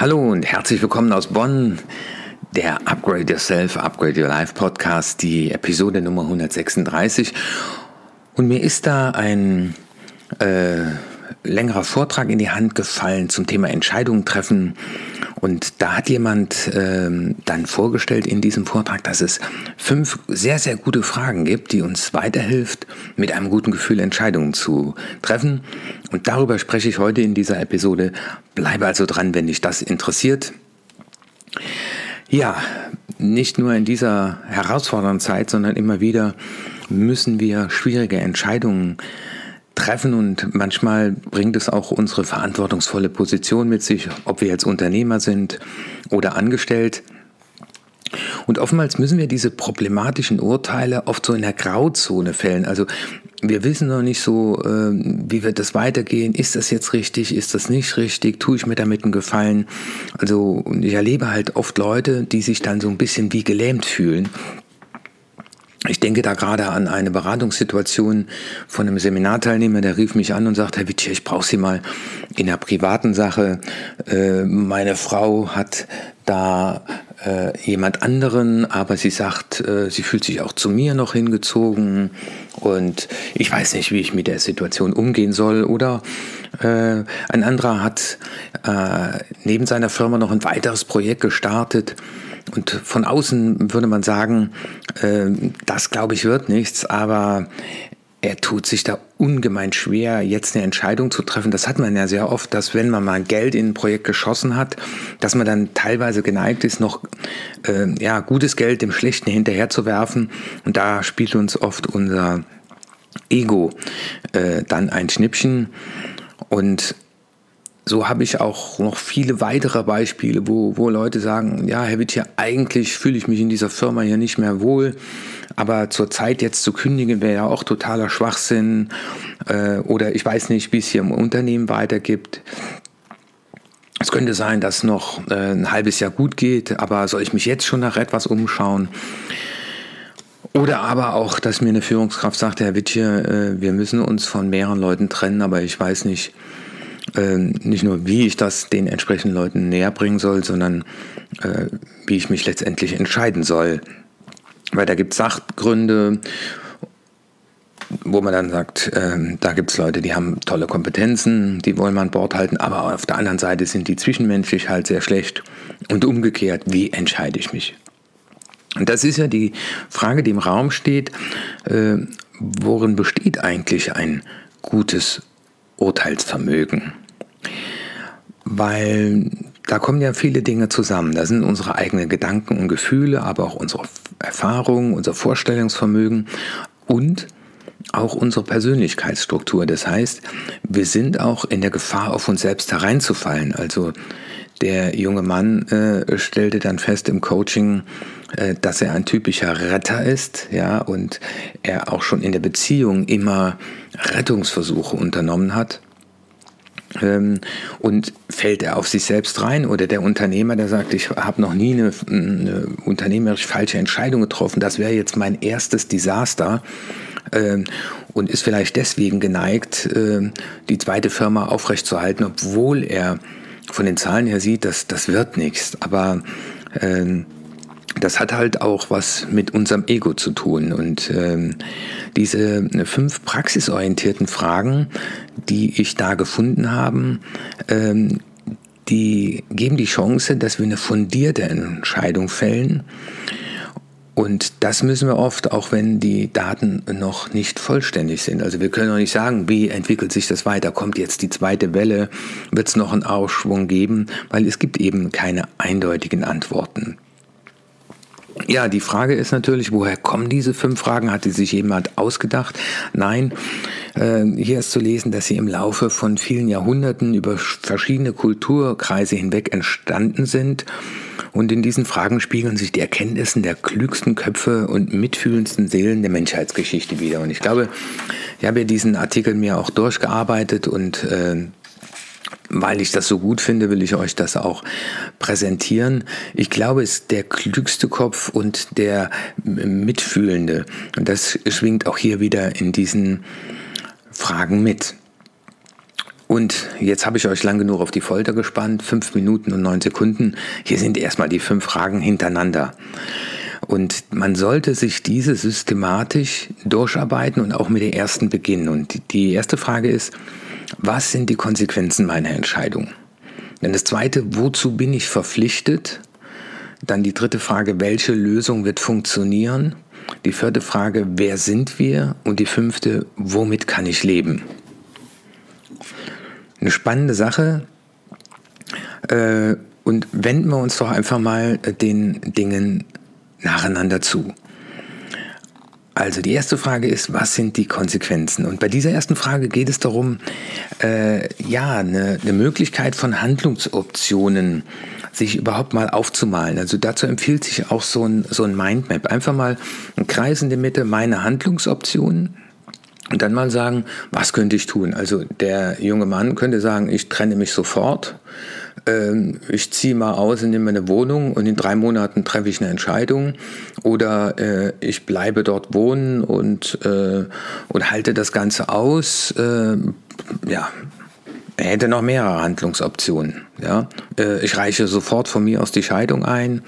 Hallo und herzlich willkommen aus Bonn, der Upgrade Yourself, Upgrade Your Life Podcast, die Episode Nummer 136. Und mir ist da ein längerer Vortrag in die Hand gefallen zum Thema Entscheidungen treffen. Und da hat jemand dann vorgestellt in diesem Vortrag, dass es 5 sehr, sehr gute Fragen gibt, die uns weiterhilft, mit einem guten Gefühl Entscheidungen zu treffen. Und darüber spreche ich heute in dieser Episode. Bleibe also dran, wenn dich das interessiert. Ja, nicht nur in dieser herausfordernden Zeit, sondern immer wieder müssen wir schwierige Entscheidungen treffen und manchmal bringt es auch unsere verantwortungsvolle Position mit sich, ob wir jetzt Unternehmer sind oder angestellt. Und oftmals müssen wir diese problematischen Urteile oft so in der Grauzone fällen. Also wir wissen noch nicht so, wie wird das weitergehen. Ist das jetzt richtig? Ist das nicht richtig? Tue ich mir damit einen Gefallen? Also ich erlebe halt oft Leute, die sich dann so ein bisschen wie gelähmt fühlen. Ich denke da gerade an eine Beratungssituation von einem Seminarteilnehmer, der rief mich an und sagt, Herr Witsche, ich brauche Sie mal in einer privaten Sache. Meine Frau hat da jemand anderen, aber sie sagt, sie fühlt sich auch zu mir noch hingezogen und ich weiß nicht, wie ich mit der Situation umgehen soll. Oder ein anderer hat neben seiner Firma noch ein weiteres Projekt gestartet. Und von außen würde man sagen, das glaube ich wird nichts, aber er tut sich da ungemein schwer, jetzt eine Entscheidung zu treffen. Das hat man ja sehr oft, dass wenn man mal Geld in ein Projekt geschossen hat, dass man dann teilweise geneigt ist, noch gutes Geld dem Schlechten hinterherzuwerfen. Und da spielt uns oft unser Ego dann ein Schnippchen. Und so habe ich auch noch viele weitere Beispiele, wo Leute sagen, ja, Herr Witsche, eigentlich fühle ich mich in dieser Firma hier nicht mehr wohl, aber zur Zeit jetzt zu kündigen wäre ja auch totaler Schwachsinn oder ich weiß nicht, wie es hier im Unternehmen weitergeht. Es könnte sein, dass noch ein halbes Jahr gut geht, aber soll ich mich jetzt schon nach etwas umschauen? Oder aber auch, dass mir eine Führungskraft sagt, Herr Witsche, wir müssen uns von mehreren Leuten trennen, aber ich weiß nicht nur, wie ich das den entsprechenden Leuten näher bringen soll, sondern wie ich mich letztendlich entscheiden soll. Weil da gibt es Sachgründe, wo man dann sagt, da gibt es Leute, die haben tolle Kompetenzen, die wollen wir an Bord halten, aber auf der anderen Seite sind die zwischenmenschlich halt sehr schlecht. Und umgekehrt, wie entscheide ich mich? Und das ist ja die Frage, die im Raum steht, worin besteht eigentlich ein gutes Urteilsvermögen? Weil da kommen ja viele Dinge zusammen. Da sind unsere eigenen Gedanken und Gefühle, aber auch unsere Erfahrungen, unser Vorstellungsvermögen und auch unsere Persönlichkeitsstruktur. Das heißt, wir sind auch in der Gefahr, auf uns selbst hereinzufallen. Also der junge Mann stellte dann fest im Coaching, dass er ein typischer Retter ist, ja, und er auch schon in der Beziehung immer Rettungsversuche unternommen hat. Und fällt er auf sich selbst rein? Oder der Unternehmer, der sagt, ich habe noch nie eine unternehmerisch falsche Entscheidung getroffen, das wäre jetzt mein erstes Desaster, und ist vielleicht deswegen geneigt, die zweite Firma aufrechtzuerhalten, obwohl er von den Zahlen her sieht, dass das wird nichts. Aber das hat halt auch was mit unserem Ego zu tun. Und diese 5 praxisorientierten Fragen, die ich da gefunden habe, die geben die Chance, dass wir eine fundierte Entscheidung fällen. Und das müssen wir oft, auch wenn die Daten noch nicht vollständig sind. Also wir können noch nicht sagen, wie entwickelt sich das weiter, kommt jetzt die zweite Welle, wird es noch einen Aufschwung geben, weil es gibt eben keine eindeutigen Antworten. Ja, die Frage ist natürlich, woher kommen diese 5 Fragen? Hat die sich jemand ausgedacht? Nein, hier ist zu lesen, dass sie im Laufe von vielen Jahrhunderten über verschiedene Kulturkreise hinweg entstanden sind. Und in diesen Fragen spiegeln sich die Erkenntnisse der klügsten Köpfe und mitfühlendsten Seelen der Menschheitsgeschichte wider. Und ich glaube, ich habe ja diesen Artikel mir auch durchgearbeitet und weil ich das so gut finde, will ich euch das auch präsentieren. Ich glaube, es ist der klügste Kopf und der mitfühlende. Und das schwingt auch hier wieder in diesen Fragen mit. Und jetzt habe ich euch lang genug auf die Folter gespannt, 5 Minuten und 9 Sekunden. Hier sind erstmal die 5 Fragen hintereinander. Und man sollte sich diese systematisch durcharbeiten und auch mit der ersten beginnen. Und die erste Frage ist, was sind die Konsequenzen meiner Entscheidung? Dann das zweite, wozu bin ich verpflichtet? Dann die dritte Frage, welche Lösung wird funktionieren? Die vierte Frage, wer sind wir? Und die fünfte, womit kann ich leben? Eine spannende Sache. Und wenden wir uns doch einfach mal den Dingen nacheinander zu. Also die erste Frage ist, was sind die Konsequenzen? Und bei dieser ersten Frage geht es darum, eine Möglichkeit von Handlungsoptionen sich überhaupt mal aufzumalen. Also dazu empfiehlt sich auch so ein Mindmap. Einfach mal einen Kreis in der Mitte, meine Handlungsoptionen. Und dann mal sagen, was könnte ich tun? Also der junge Mann könnte sagen, ich trenne mich sofort. Ich ziehe mal aus und nehme eine Wohnung und in 3 Monaten treffe ich eine Entscheidung. Oder ich bleibe dort wohnen und halte das Ganze aus. Er hätte noch mehrere Handlungsoptionen. Ja? Ich reiche sofort von mir aus die Scheidung ein.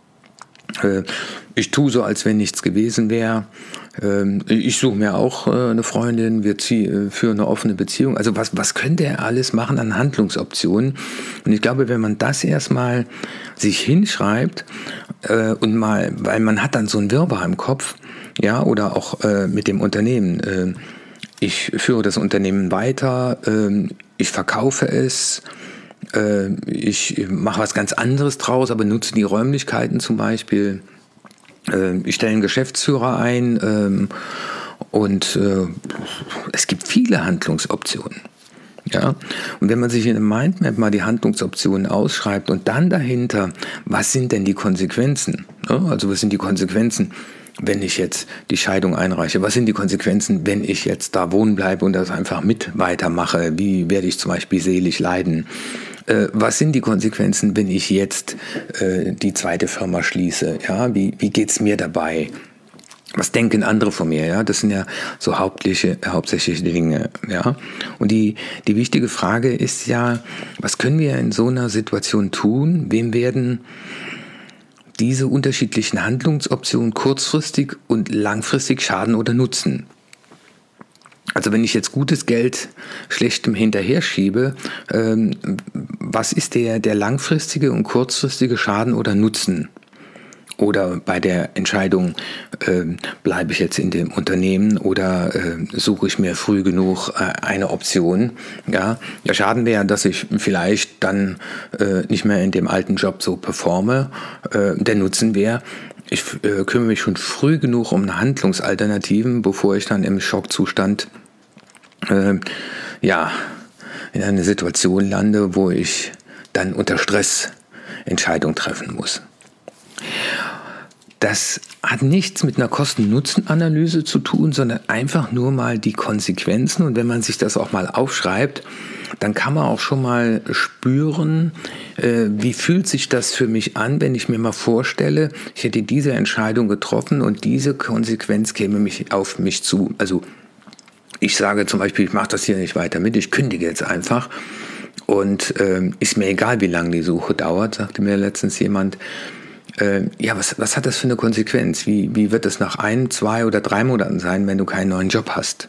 Ich tue so, als wenn nichts gewesen wäre. Ich suche mir auch eine Freundin, wir führen eine offene Beziehung. Also was könnte er alles machen an Handlungsoptionen? Und ich glaube, wenn man das erstmal sich hinschreibt und mal, weil man hat dann so ein Wirrwarr im Kopf, ja, oder auch mit dem Unternehmen. Ich führe das Unternehmen weiter, ich verkaufe es, ich mache was ganz anderes draus, aber nutze die Räumlichkeiten zum Beispiel. Ich stelle einen Geschäftsführer ein und es gibt viele Handlungsoptionen. Ja? Und wenn man sich in einem Mindmap mal die Handlungsoptionen ausschreibt und dann dahinter, was sind denn die Konsequenzen? Ja? Also was sind die Konsequenzen, wenn ich jetzt die Scheidung einreiche? Was sind die Konsequenzen, wenn ich jetzt da wohnen bleibe und das einfach mit weitermache? Wie werde ich zum Beispiel seelisch leiden? Was sind die Konsequenzen, wenn ich jetzt die zweite Firma schließe? Ja, wie geht's mir dabei? Was denken andere von mir? Ja, das sind ja so hauptsächliche Dinge. Ja, und die wichtige Frage ist ja, was können wir in so einer Situation tun? Wem werden diese unterschiedlichen Handlungsoptionen kurzfristig und langfristig schaden oder nutzen? Also wenn ich jetzt gutes Geld schlechtem hinterher schiebe, was ist der langfristige und kurzfristige Schaden oder Nutzen? Oder bei der Entscheidung, bleibe ich jetzt in dem Unternehmen oder suche ich mir früh genug eine Option? Ja, der Schaden wäre, dass ich vielleicht dann nicht mehr in dem alten Job so performe. Der Nutzen wäre, ich kümmere mich schon früh genug um Handlungsalternativen, bevor ich dann im Schockzustand in eine Situation lande, wo ich dann unter Stress Entscheidungen treffen muss. Das hat nichts mit einer Kosten-Nutzen-Analyse zu tun, sondern einfach nur mal die Konsequenzen. Und wenn man sich das auch mal aufschreibt, dann kann man auch schon mal spüren, wie fühlt sich das für mich an, wenn ich mir mal vorstelle, ich hätte diese Entscheidung getroffen und diese Konsequenz käme auf mich zu. Also ich sage zum Beispiel, ich mache das hier nicht weiter mit, ich kündige jetzt einfach. Und ist mir egal, wie lange die Suche dauert, sagte mir letztens jemand. Was hat das für eine Konsequenz? Wie wird es nach 1, 2 oder 3 Monaten sein, wenn du keinen neuen Job hast?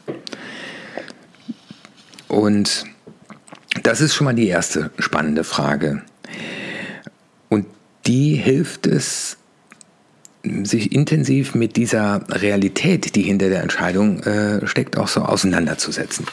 Und das ist schon mal die erste spannende Frage. Und die hilft es, sich intensiv mit dieser Realität, die hinter der Entscheidung steckt, auch so auseinanderzusetzen.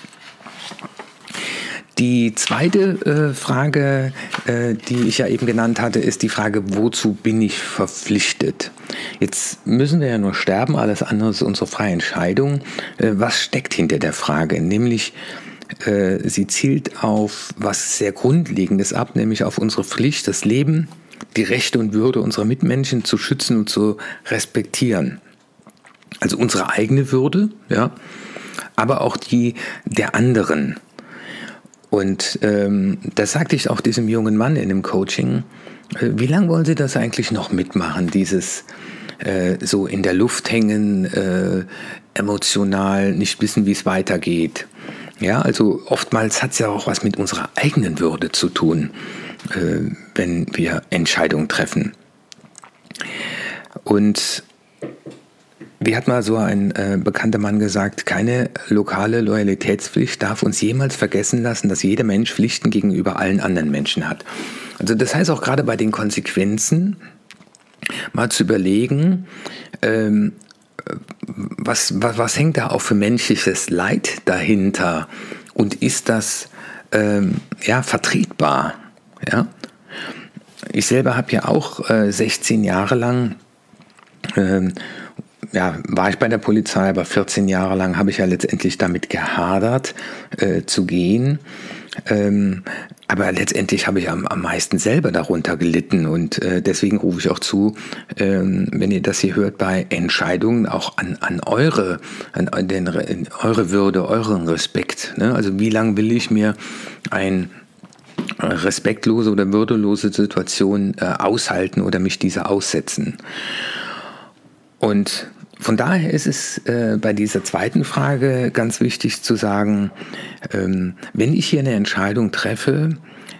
Die zweite Frage, die ich ja eben genannt hatte, ist die Frage, wozu bin ich verpflichtet? Jetzt müssen wir ja nur sterben, alles andere ist unsere freie Entscheidung. Was steckt hinter der Frage? Nämlich, sie zielt auf was sehr Grundlegendes ab, nämlich auf unsere Pflicht, das Leben, die Rechte und Würde unserer Mitmenschen zu schützen und zu respektieren. Also unsere eigene Würde, ja, aber auch die der anderen. Und das sagte ich auch diesem jungen Mann in dem Coaching. Wie lange wollen Sie das eigentlich noch mitmachen, dieses so in der Luft hängen, emotional, nicht wissen, wie es weitergeht? Ja, also oftmals hat es ja auch was mit unserer eigenen Würde zu tun, wenn wir Entscheidungen treffen. Und wie hat mal so ein bekannter Mann gesagt, keine lokale Loyalitätspflicht darf uns jemals vergessen lassen, dass jeder Mensch Pflichten gegenüber allen anderen Menschen hat. Also das heißt auch gerade bei den Konsequenzen mal zu überlegen, was hängt da auch für menschliches Leid dahinter und ist das vertretbar? Ja? Ich selber habe ja auch 16 Jahre lang war ich bei der Polizei, aber 14 Jahre lang habe ich ja letztendlich damit gehadert, zu gehen. Aber letztendlich habe ich am meisten selber darunter gelitten und deswegen rufe ich auch zu, wenn ihr das hier hört, bei Entscheidungen auch an eure Würde, euren Respekt. Ne? Also wie lange will ich mir eine respektlose oder würdelose Situation aushalten oder mich dieser aussetzen? Und von daher ist es bei dieser zweiten Frage ganz wichtig zu sagen, wenn ich hier eine Entscheidung treffe,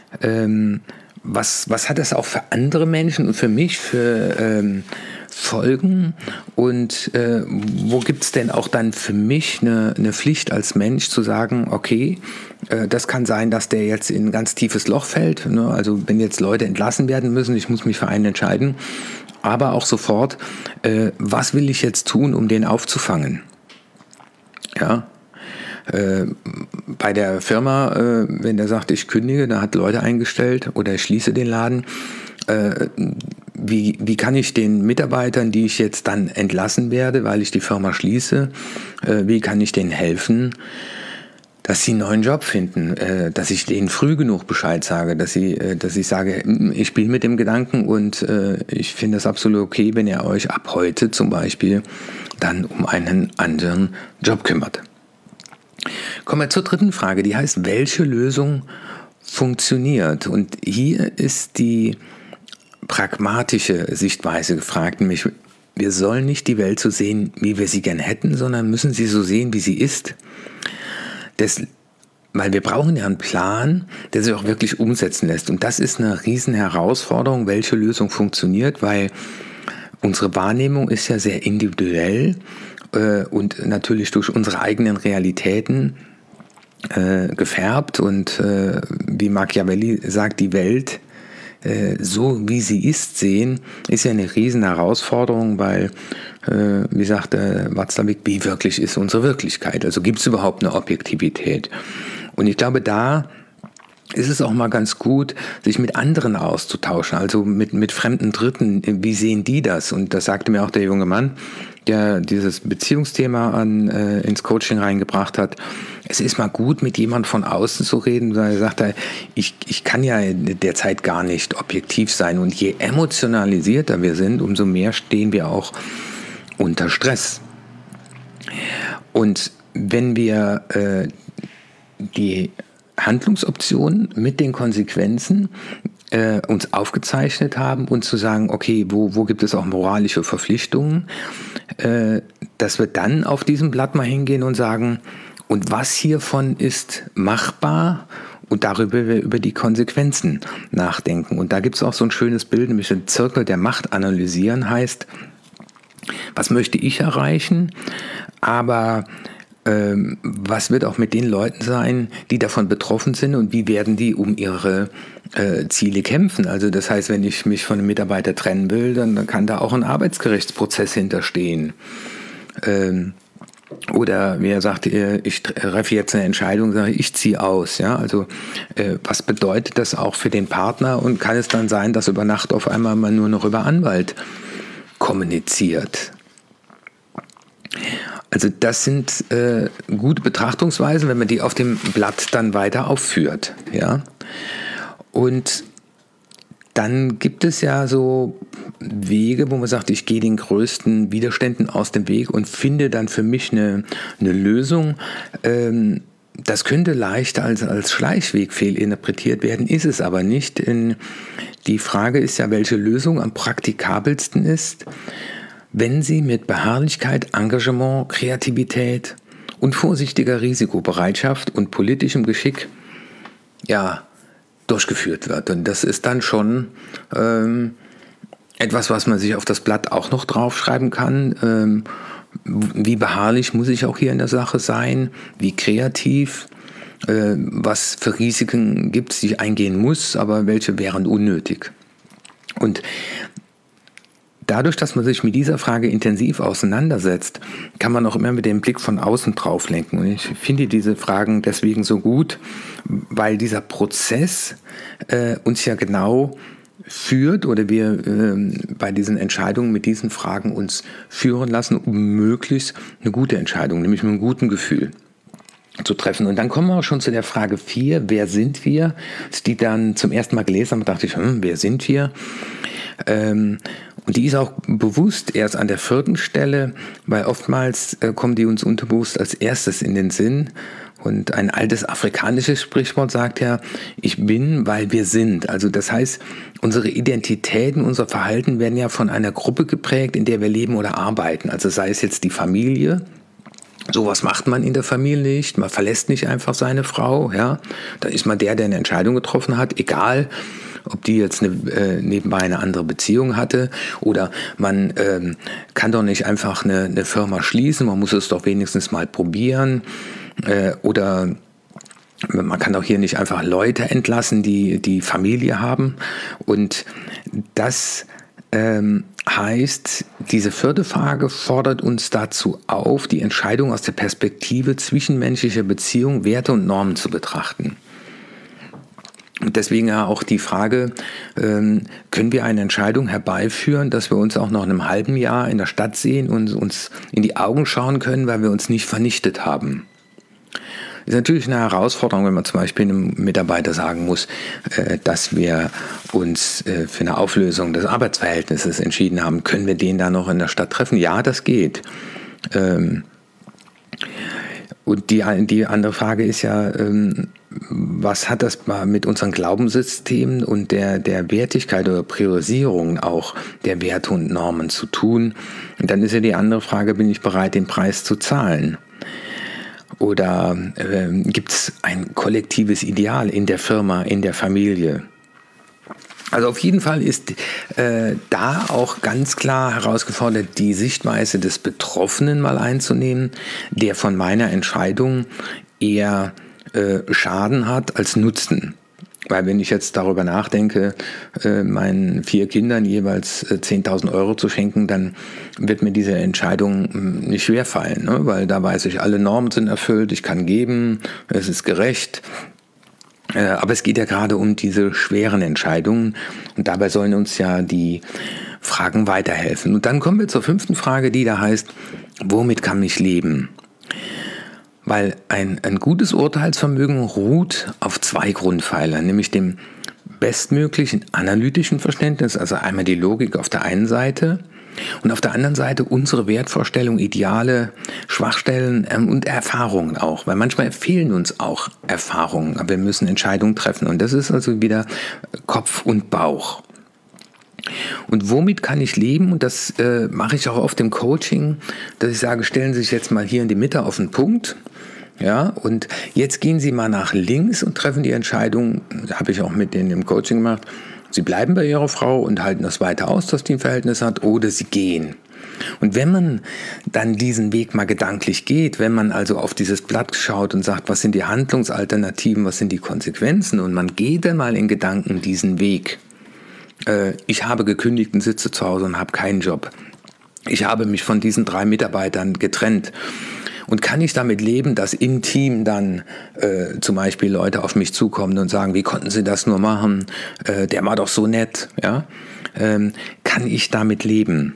was hat das auch für andere Menschen und für mich für Folgen und wo gibt es denn auch dann für mich eine Pflicht als Mensch zu sagen, okay, das kann sein, dass der jetzt in ein ganz tiefes Loch fällt, ne? Also wenn jetzt Leute entlassen werden müssen, ich muss mich für einen entscheiden, aber auch sofort, was will ich jetzt tun, um den aufzufangen? Ja, bei der Firma, wenn der sagt, ich kündige, da hat Leute eingestellt oder ich schließe den Laden, wie kann ich den Mitarbeitern, die ich jetzt dann entlassen werde, weil ich die Firma schließe, wie kann ich denen helfen, dass sie einen neuen Job finden, dass ich denen früh genug Bescheid sage, dass ich sage, ich spiele mit dem Gedanken und ich finde es absolut okay, wenn ihr euch ab heute zum Beispiel dann um einen anderen Job kümmert. Kommen wir zur dritten Frage, die heißt, welche Lösung funktioniert? Und hier ist die pragmatische Sichtweise gefragt, nämlich wir sollen nicht die Welt so sehen, wie wir sie gern hätten, sondern müssen sie so sehen, wie sie ist. Weil wir brauchen ja einen Plan, der sich auch wirklich umsetzen lässt. Und das ist eine riesen Herausforderung, welche Lösung funktioniert, weil unsere Wahrnehmung ist ja sehr individuell und natürlich durch unsere eigenen Realitäten gefärbt. Und wie Machiavelli sagt, die Welt so wie sie ist sehen, ist ja eine riesen Herausforderung, weil, wie sagte Watzlawick, wie wirklich ist unsere Wirklichkeit? Also gibt es überhaupt eine Objektivität? Und ich glaube, da ist es auch mal ganz gut, sich mit anderen auszutauschen, also mit fremden Dritten. Wie sehen die das? Und das sagte mir auch der junge Mann, der dieses Beziehungsthema ins Coaching reingebracht hat. Es ist mal gut, mit jemandem von außen zu reden. Er sagt, ich kann ja derzeit gar nicht objektiv sein. Und je emotionalisierter wir sind, umso mehr stehen wir auch unter Stress. Und wenn wir die Handlungsoptionen mit den Konsequenzen uns aufgezeichnet haben und zu sagen, okay, wo gibt es auch moralische Verpflichtungen, dass wir dann auf diesem Blatt mal hingehen und sagen, und was hiervon ist machbar und darüber wir über die Konsequenzen nachdenken. Und da gibt es auch so ein schönes Bild, nämlich den Zirkel der Macht analysieren heißt, was möchte ich erreichen, aber was wird auch mit den Leuten sein, die davon betroffen sind und wie werden die um ihre Ziele kämpfen? Also das heißt, wenn ich mich von einem Mitarbeiter trennen will, dann kann da auch ein Arbeitsgerichtsprozess hinterstehen. Oder wer sagt, ich treffe jetzt eine Entscheidung, sage ich ziehe aus. Ja? Also was bedeutet das auch für den Partner und kann es dann sein, dass über Nacht auf einmal man nur noch über Anwalt kommuniziert? Also das sind gute Betrachtungsweisen, wenn man die auf dem Blatt dann weiter aufführt. Ja? Und dann gibt es ja so Wege, wo man sagt, ich gehe den größten Widerständen aus dem Weg und finde dann für mich eine Lösung. Das könnte leicht als Schleichweg fehlinterpretiert werden, ist es aber nicht. Die Frage ist ja, welche Lösung am praktikabelsten ist, wenn sie mit Beharrlichkeit, Engagement, Kreativität und vorsichtiger Risikobereitschaft und politischem Geschick durchgeführt wird. Und das ist dann schon etwas, was man sich auf das Blatt auch noch draufschreiben kann. Wie beharrlich muss ich auch hier in der Sache sein? Wie kreativ? Was für Risiken gibt es, die ich eingehen muss, aber welche wären unnötig? Und dadurch, dass man sich mit dieser Frage intensiv auseinandersetzt, kann man auch immer mit dem Blick von außen drauf lenken. Und ich finde diese Fragen deswegen so gut, weil dieser Prozess uns ja genau führt oder wir bei diesen Entscheidungen mit diesen Fragen uns führen lassen, um möglichst eine gute Entscheidung, nämlich mit einem guten Gefühl zu treffen. Und dann kommen wir auch schon zu der Frage 4, wer sind wir? Als die dann zum ersten Mal gelesen habe, dachte ich, wer sind wir? Und die ist auch bewusst erst an der 4. Stelle, weil oftmals kommen die uns unterbewusst als erstes in den Sinn. Und ein altes afrikanisches Sprichwort sagt ja, ich bin, weil wir sind. Also das heißt, unsere Identitäten, unser Verhalten werden ja von einer Gruppe geprägt, in der wir leben oder arbeiten. Also sei es jetzt die Familie. Sowas macht man in der Familie nicht. Man verlässt nicht einfach seine Frau. Ja, da ist man der eine Entscheidung getroffen hat, egal ob die jetzt nebenbei eine andere Beziehung hatte oder man kann doch nicht einfach eine Firma schließen. Man muss es doch wenigstens mal probieren oder man kann auch hier nicht einfach Leute entlassen, die Familie haben. Und das heißt, diese 4. Frage fordert uns dazu auf, die Entscheidung aus der Perspektive zwischenmenschlicher Beziehungen, Werte und Normen zu betrachten. Und deswegen ja auch die Frage, können wir eine Entscheidung herbeiführen, dass wir uns auch noch in einem halben Jahr in der Stadt sehen und uns in die Augen schauen können, weil wir uns nicht vernichtet haben. Ist natürlich eine Herausforderung, wenn man zum Beispiel einem Mitarbeiter sagen muss, dass wir uns für eine Auflösung des Arbeitsverhältnisses entschieden haben. Können wir den da noch in der Stadt treffen? Ja, das geht. Und die andere Frage ist ja, was hat das mit unseren Glaubenssystemen und der Wertigkeit oder Priorisierung auch der Werte und Normen zu tun? Und dann ist ja die andere Frage, bin ich bereit, den Preis zu zahlen? Oder gibt es ein kollektives Ideal in der Firma, in der Familie? Also auf jeden Fall ist da auch ganz klar herausgefordert, die Sichtweise des Betroffenen mal einzunehmen, der von meiner Entscheidung eher Schaden hat als Nutzen. Weil wenn ich jetzt darüber nachdenke, meinen 4 Kindern jeweils 10.000 Euro zu schenken, dann wird mir diese Entscheidung nicht schwerfallen, ne? Weil da weiß ich, alle Normen sind erfüllt, ich kann geben, es ist gerecht. Aber es geht ja gerade um diese schweren Entscheidungen und dabei sollen uns ja die Fragen weiterhelfen. Und dann kommen wir zur 5. Frage, die da heißt, womit kann ich leben? Weil ein gutes Urteilsvermögen ruht auf 2 Grundpfeilern, nämlich dem bestmöglichen analytischen Verständnis, also einmal die Logik auf der einen Seite und auf der anderen Seite unsere Wertvorstellungen, Ideale, Schwachstellen und Erfahrungen auch, weil manchmal fehlen uns auch Erfahrungen, aber wir müssen Entscheidungen treffen und das ist also wieder Kopf und Bauch. Und womit kann ich leben? Und das mache ich auch oft im Coaching, dass ich sage, stellen Sie sich jetzt mal hier in die Mitte auf den Punkt. Ja, und jetzt gehen Sie mal nach links und treffen die Entscheidung, habe ich auch mit denen im Coaching gemacht, Sie bleiben bei Ihrer Frau und halten das weiter aus, dass die ein Verhältnis hat, oder Sie gehen. Und wenn man dann diesen Weg mal gedanklich geht, wenn man also auf dieses Blatt schaut und sagt, was sind die Handlungsalternativen, was sind die Konsequenzen, und man geht dann mal in Gedanken diesen Weg. Ich habe gekündigt und sitze zu Hause und habe keinen Job. Ich habe mich von diesen 3 Mitarbeitern getrennt. Und kann ich damit leben, dass im Team dann zum Beispiel Leute auf mich zukommen und sagen, wie konnten Sie das nur machen? Der war doch so nett. Ja? Kann ich damit leben?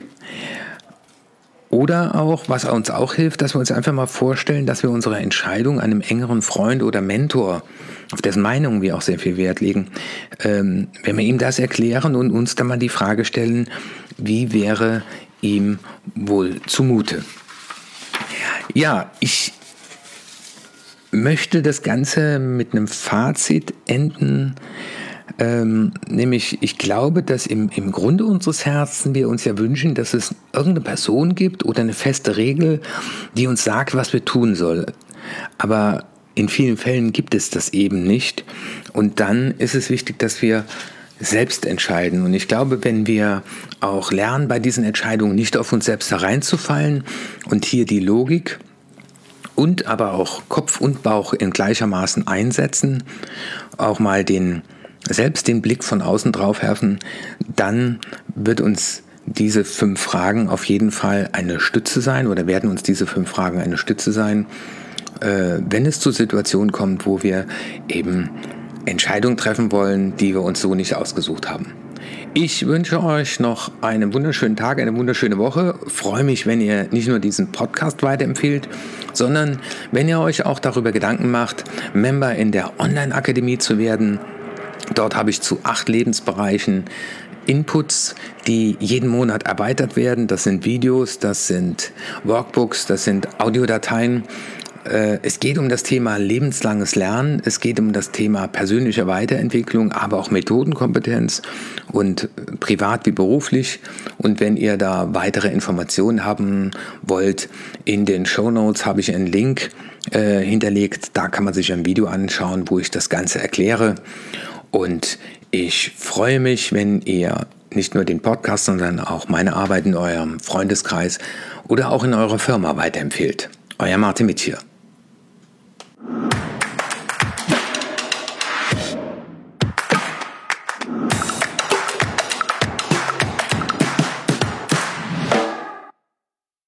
Oder auch, was uns auch hilft, dass wir uns einfach mal vorstellen, dass wir unsere Entscheidung einem engeren Freund oder Mentor, auf dessen Meinung wir auch sehr viel Wert legen, wenn wir ihm das erklären und uns dann mal die Frage stellen, wie wäre ihm wohl zumute? Ja, ich möchte das Ganze mit einem Fazit enden, nämlich ich glaube, dass im Grunde unseres Herzens wir uns ja wünschen, dass es irgendeine Person gibt oder eine feste Regel, die uns sagt, was wir tun sollen. Aber in vielen Fällen gibt es das eben nicht. Und dann ist es wichtig, dass wir selbst entscheiden. Und ich glaube, wenn wir auch lernen, bei diesen Entscheidungen nicht auf uns selbst hereinzufallen und hier die Logik und aber auch Kopf und Bauch in gleichermaßen einsetzen, auch mal selbst den Blick von außen drauf werfen, dann wird uns diese 5 Fragen auf jeden Fall eine Stütze sein oder werden uns diese 5 Fragen eine Stütze sein, wenn es zu Situationen kommt, wo wir eben Entscheidungen treffen wollen, die wir uns so nicht ausgesucht haben. Ich wünsche euch noch einen wunderschönen Tag, eine wunderschöne Woche. Freue mich, wenn ihr nicht nur diesen Podcast weiterempfehlt, sondern wenn ihr euch auch darüber Gedanken macht, Member in der Online-Akademie zu werden. Dort habe ich zu 8 Lebensbereichen Inputs, die jeden Monat erweitert werden. Das sind Videos, das sind Workbooks, das sind Audiodateien. Es geht um das Thema lebenslanges Lernen, es geht um das Thema persönliche Weiterentwicklung, aber auch Methodenkompetenz und privat wie beruflich. Und wenn ihr da weitere Informationen haben wollt, in den Shownotes habe ich einen Link hinterlegt. Da kann man sich ein Video anschauen, wo ich das Ganze erkläre. Und ich freue mich, wenn ihr nicht nur den Podcast, sondern auch meine Arbeit in eurem Freundeskreis oder auch in eurer Firma weiterempfehlt. Euer Martin Mitsch hier.